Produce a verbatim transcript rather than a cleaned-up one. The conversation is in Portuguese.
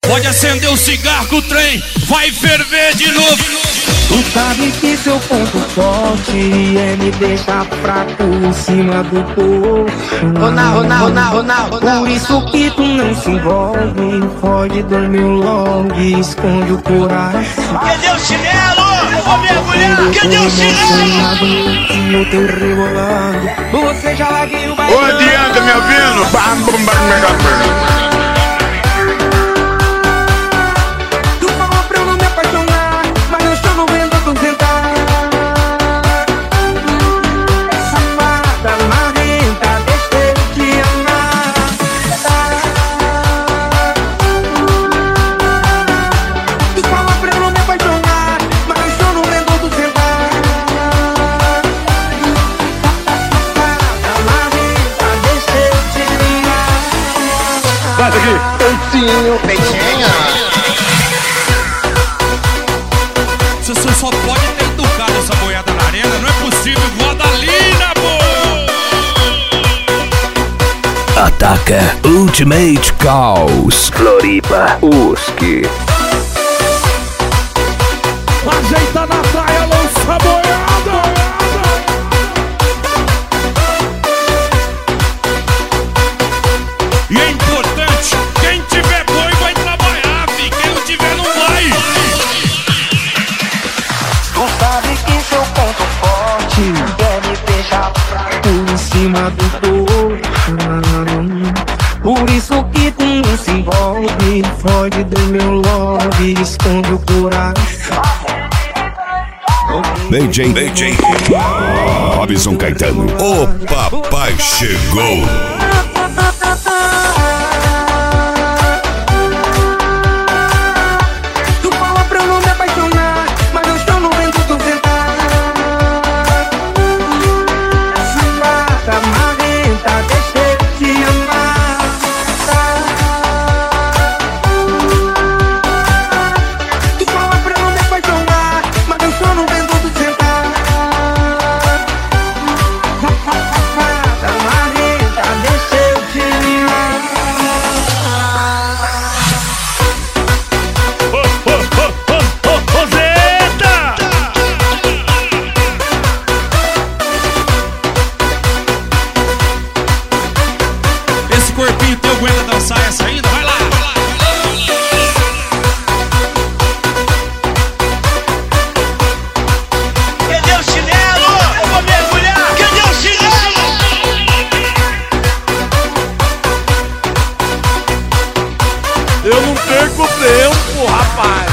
Pode acender o cigarro que o trem vai ferver de novo. Tu sabe que seu ponto forte é me deixar fraco em cima do coxo. Rona, rona, rona, rona, rona. Por isso que tu não se envolve, pode dormir logo e esconde o coração. Cadê o chinelo? Eu vou mergulhar. Cadê o chinelo? Eu tô rebolando. Você já larguei o baile. Ô, adianta, me ouvindo? Bam, bam, bam, mega perna. Bate aqui! Peitinho! Peitinho! Você só pode ter tocado essa boiada na arena, não é possível, Vodalina, pô! Ataca Ultimate Caos Floripa Uski. Ajeita na praia, lança a boiada! E é importante, quem tiver boi vai trabalhar, fi. Quem não tiver não vai. Tu sabe que seu ponto forte é me deixar fraco em cima do coxo. Por isso que tu não se envolve, foge do meu lobby, esconde o coração. D J, D J Robson Caetano. O papai chegou. Corpinho teu aguenta dançar essa ainda? Vai lá, vai lá, vai lá. Cadê o chinelo? Eu vou mergulhar. Cadê o chinelo? Eu não perco tempo, rapaz!